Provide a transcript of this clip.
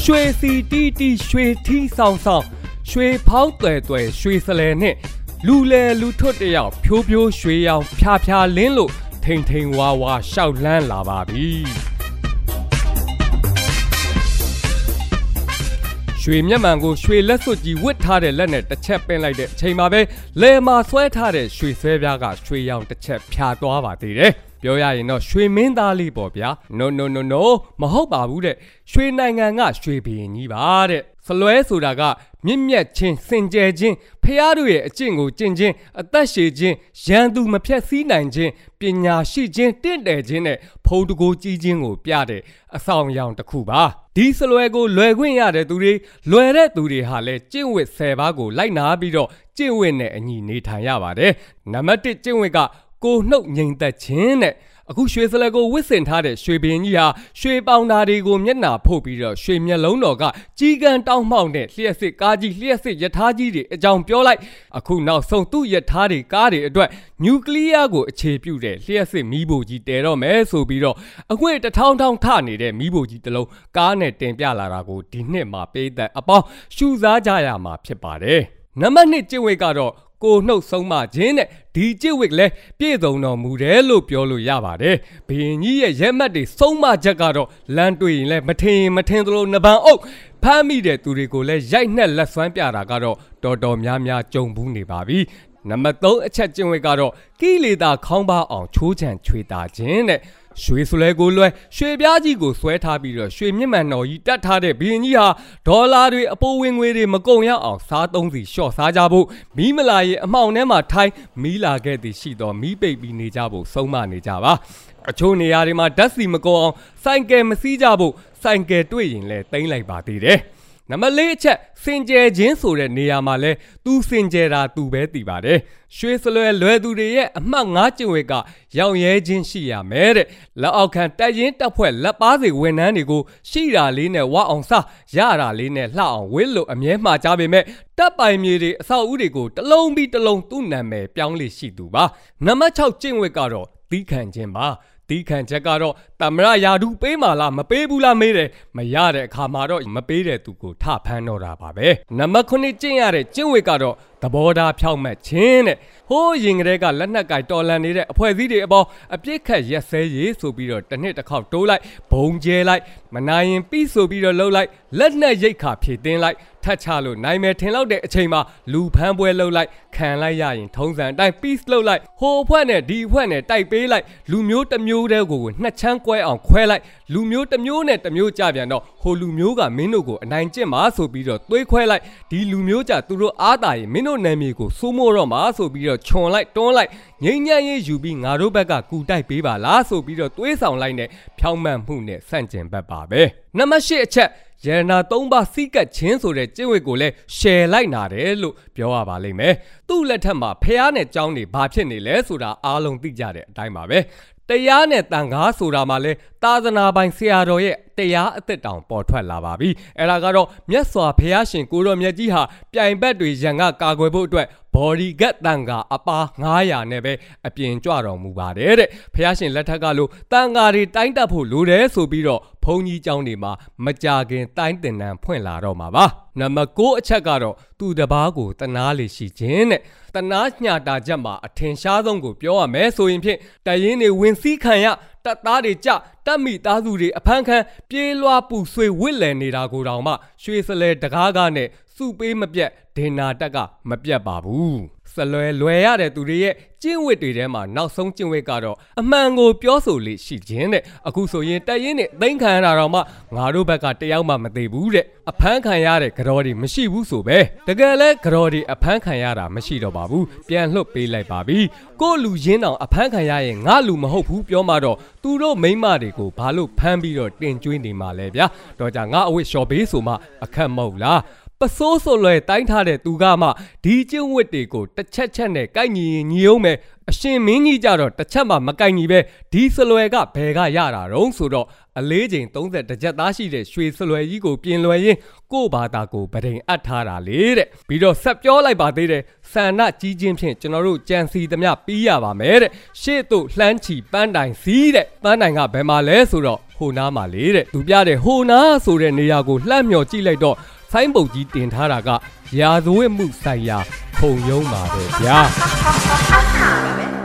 ရွှေစီတီတီရွှေထီးဆောင်ဆောင်ရွှေဖောင်းသွဲသွဲရွှေစလဲနဲ့လူလေလူထွတ်တယောက်ဖြိုးဖြိုးရွှေရောင်ဖြာဖြာလင်းလို့ထိန်ထိန်ဝါဝါရှောက်လန်းလာပါပြီရွှေမျက်မှန်ကိုရွှေလက်စွပ်ကြီးဝစ်ထားတဲ့လက်နဲ့တစ်ချက်ပင်းလိုက်တဲ့အချိန်မှာပဲလဲမှာဆွဲထားတဲ့ရွှေဆွဲပြားကရွှေရောင်တစ်ချက်ဖြာသွားပါသေးတယ်ပြောရရင်တော့ရွှေမင်းသားလေးပေါ့ဗျာ no မဟုတ်ပါဘူးတဲ့ရွှေနိုင်ငံကရွှေဘီရင်ကြီးပါတဲ့စလွဲဆိုတာကမြင့်မြတ်ချင်းစင်ကြယ်ချင်းဖះတို့ရဲ့အကျင့်ကိုကျင့်ချင်းအသက်ရှည်ချင်းရန်သူမဖြတ်စည်းနိုင်ခြင်းပညာရှိခြင်းတင့်တယ်ခြင်းနဲ့ဖုံးတကိုးကြီးခြင်းကိုပြတဲ့အဆောင်အယောင်တစ်ခုပါဒီစလွဲကိုလွယ်ခွင့်ရတဲ့သူတွေလွယ်တဲ့သူတွေဟာလည်းကျင့်ဝတ်10ပါးကိုလိုက်နာပြီးတော့ကျင့်ဝတ်နဲ့အညီနေထိုင်ရပါတယ်နံပါတ်1ကျင့်ဝတ်ကကိုနှုတ်ငြိမ်သက်ခြင်းတဲ့အခုရွှေစလဲကိုဝစ်စင်ထားတဲ့ရွှေဘင်ကြီးဟာရွှေပေါင်သားတွေကိုမျက်နှာဖို့ပြီးတော့ရွှေမျက်လုံးတော်ကကြီးကန်းတောင်းမှောက်တဲ့လျှက်စစ်ကားကြီးလျှက်စစ်ရထားကြီးတွေအကြောင်းပြောလိုက်အခုနောက်ဆုံးသူ့ရထားတွေကားတွေအတွက်နျူကလ িয়ার ကိုအခြေပြုတဲ့လျှက်စစ်မီးဘိုကြီးတဲတော့မယ်ဆိုပြီးတော့အခွင့်တထောင်ထောင်ထနေတဲ့မီးဘိုကြီးတစ်လုံးကားနဲ့တင်ပြလာတာကိုဒီနှစ်မှာပေးတဲ့အပေါင်းရှူစားကြရမှာဖြစ်ပါတယ်နံပါတ်2ကျင့်ဝတ်ကတော့ကိုနှုတ်ဆုံးမခြင်းနဲ့ဒီကျင့်ဝတ်လည်းပြည့်စုံတော်မူတယ်လို့ပြောလို့ရပါတယ်ဘုရင်ကြီးရဲ့ရဲမှတ်တွေဆုံးမချက်ကတော့လမ်းတွေ့ရင်လည်းမထင်သလိုနှပန်းအုပ်ဖမ်းမိတဲ့သူတွေကိုလည်းရိုက်နှက်လက်ဆွမ်းပြတာကတော့တော်တော်များများကြုံဘူးနေပါပြီနံပါတ်3အချက်ကျင့်ဝတ်ကတော့ကိလေသာခေါင်းပါအောင်ချိုးချံချွေတာခြင်းတဲ့ရွှေစလဲကိုလွှဲရွှေပြားကြီးကိုဆွဲထားပြီးတော့ရွှေမြင့်မှန်တော်ကြီးတတ်ထားတဲ့ဘုရင်ကြီးဟာဒေါ်လာတွေအပိုးဝင်ငွေတွေမကုန်ရအောင်စားသုံးစီလျှော့စားကြဖို့မီးမလာရဲ့အမှောင်ထဲမှာထိုင်းမီးလာခဲ့သည်ရှိတော့မီးပိတ်ပြီးနေကြဖို့ဆုံးမနေကြပါအချို့နေရာတွေမှာဓာတ်စီမကုန်အောင်စိုင်ကယ်မစီးကြဖို့စိုင်ကယ်တွေ့ရင်လည်းတိမ့်လိုက်ပါသေးတယ်နံပါတ်4အချက်စင်ကြယ်ခြင်းဆိုတဲ့နေရာမှာလဲသူစင်ကြယ်တာသူပဲသိပါတယ်ရွှေစလွယ်သူတွေရဲ့အမှတ်5ကျင့်ဝတ်ကရောင်ရဲခြင်းရှိရမယ်တဲ့လက်အောက်ခံတက်ရင်တက်ဖွဲ့လက်ပါစီဝန်ထမ်းတွေကိုရှိတာလေးနဲ့ဝအောင်စားရတာလေးနဲ့လှအောင်ဝစ်လို့အမြဲမှားကြပေမဲ့တပ်ပိုင်မြေတွေအဆောက်အဦတွေကိုတစ်လုံးပြီးတစ်လုံးသူ့နာမည်ပြောင်းလေရှိသူပါနံပါတ်6ကျင့်ဝတ်ကတော့သီးခံခြင်းပါတီးခံချက်ကတော့သမရယာဒူပေးမှလားမပေးဘူးလားမေးတယ်မရတဲ့အခါမှာတော့မပေးတဲ့သူကိုထဖမ်းတော့တာပါပဲနံပါတ်9ကျင့်ရတဲ့ကျင့်ဝတ်ကတော့သဘောထားဖြောင့်မတ်ခြင်းတဲ့ဟိုးရင်ကလေးကလက်နက်ကိုင်တော်လန်နေတဲ့အဖွဲ့အစည်းတွေအပေါ်အပြစ်ခတ်ရက်စဲရေးဆိုပြီးတော့တစ်နှစ်တစ်ခေါက်တိုးလိုက်ဘုံကျဲလိုက်မနိုင်ရင်ပြီးဆိုပြီးတော့လှုပ်လိုက်လက်နက်ရိတ်ခါဖြည့်တင်းလိုက်ထတ်ချလို့နိုင်မယ်ထင်လောက်တဲ့အချိန်မှာလူဖမ်းပွဲလှုပ်လိုက်ခံလိုက်ရရင်ထုံးစံအတိုင်း peace လှုပ်လိုက်ဟိုအဖွဲ့နဲ့ဒီအဖွဲ့နဲ့တိုက်ပေးလိုက်လူမျိုးတစ်မျိုးတည်းကိုနှစ်ချမ်းကွဲအောင်ခွဲလိုက်လူမျိုးတစ်မျိုးနဲ့တစ်မျိုးကြပြန်တော့ဟိုလူမျိုးကမင်းတို့ကိုအနိုင်ကျင့်မှာဆိုပြီးတော့သွေးခွဲလိုက်ဒီလူမျိုးကြသူတို့အားတာရင်မင်းတို့နာမည်ကိုစိုးမိုးတော့မှာဆိုပြီးတော့ခြုံလိုက်တွန်းလိုက်ငိမ့်ညံ့ရေးယူပြီးငါတို့ဘက်ကကူတိုက်ပေးပါလားဆိုပြီးတော့သွေးဆောင်လိုက်နဲ့ဖြောင်းမှန်မှုနဲ့ဆန့်ကျင်ဘက်ပါပဲနံပါတ်8အချက်ရတနာ3ပါးစီးကပ်ခြင်းဆိုတဲ့ကျင့်ဝတ်ကိုလည်း share လိုက်နာတယ်လို့ပြောရပါလိမ့်မယ်သူ့လက်ထက်မှာဖះနဲ့ကျောင်းတွေဘာဖြစ်နေလဲဆိုတာအားလုံးသိကြတဲ့အတိုင်းပါပဲတရားနဲ့တန်ခါဆိုတာမှလဲသာသနာပိုင်ဆရာတော်ရဲ့တရားအသက်တောင်ပေါ်ထွက်လာပါပြီအဲ့ဒါကတော့မြတ်စွာဘုရားရှင်ကိုတော်မြတ်ကြီးဟာပြိုင်ဘက်တွေရန်ကကာကွယ်ဖို့အတွက်ဘော်ဒီဂတ်တန်ခါအပါ900နဲ့ပဲအပြင်ကြွတော်မူပါတယ်တဲ့ဘုရားရှင်လက်ထက်ကလို့တန်ခါတွေတိုင်းတက်ဖို့လိုတယ်ဆိုပြီးတော့ဘုန်းကြီးကျောင်းတွေမှာမကြာခင်တိုင်းတင်တန်းဖွင့်လာတော့မှာပါနံပါတ်9အချက်ကတော့သူတပားကိုတနာလေရှိခြင်းတဲ့တနာညှတာချက်မှာအထင်ရှားဆုံးကိုပြောရမယ်ဆိုရင်ဖြင့်တရင်တွေဝင်စည်းခံရတပ်သားတွေကြတပ်မိသားစုတွေအဖမ်းခံပြေးလွှားပူဆွေဝစ်လည်နေတာကိုတောင်မှရွှေစလဲတကားကားနဲ့စုပေးမပြတ်ဒေနာတက်ကမပြတ်ပါဘူးစလွယ်ရတဲ့သူတွေရဲ့ကျင့်ဝတ်တွေထဲမှာနောက်ဆုံးကျင့်ဝတ်ကတော့အမှန်ကိုပြောဆိုလေရှိခြင်းတဲ့အခုဆိုရင်တရင်နဲ့သိမ်းခံရတာတော့မှငါတို့ဘက်ကတယောက်မှမသိဘူးတဲ့အဖမ်းခံရတဲ့ကြော်တွေမရှိဘူးဆိုပဲတကယ်လဲကြော်တွေအဖမ်းခံရတာမရှိတော့ပါဘူးပြန်လှုပ်ပေးလိုက်ပါပြီကိုလူရင်းတောင်အဖမ်းခံရရင်ငါလူမဟုတ်ဘူးပြောမှတော့သူတို့မိန်းမတွေကိုဘာလို့ဖမ်းပြီးတော့တင်ကျွေးနေမှလဲဗျာတော့ကြငါအဝတ်လျှော်ပေးဆိုမှအခက်မဟုတ်လားပစိုးဆိုလွယ်တိုင်းထားတဲ့သူကမှဒီကျင့်ဝတ်တွေကိုတစ်ချက်နဲ့ကိုက်ညီညီအောင်မယ်အရှင်မင်းကြီးကြတော့တစ်ချက်မှမကိုက်ညီပဲဒီစလွယ်ကဘယ်ကရတာတုံးဆိုတော့အလေးချိန်30တစ်ချက်သားရှိတဲ့ရွှေစလွယ်ကြီးကိုပြင်လွယ်ရင်းကို့ဘာသာကိုဗဒိန်အပ်ထားတာလေတဲ့ပြီးတော့ဆက်ပြောလိုက်ပါသေးတယ်ဆန္ဒကြီးခြင်းဖြင့်ကျွန်တော်တို့ကြံစီသမျှပြီးရပါမယ်တဲ့ရှေ့သို့လှမ်းချီပန်းတိုင်စီးတဲ့ပန်းတိုင်ကဘယ်မှာလဲဆိုတော့ဟိုနားမှာလေတဲ့သူပြတဲ့ဟိုနားဆိုတဲ့နေရာကိုလှမ်းမြော်ကြည့်လိုက်တော့ဆိုင်းပုတ်ကြီးတင်ထားတာကရာဇဝတ်မှုဆိုင်ရာခုံရုံးပါပဲဗျာ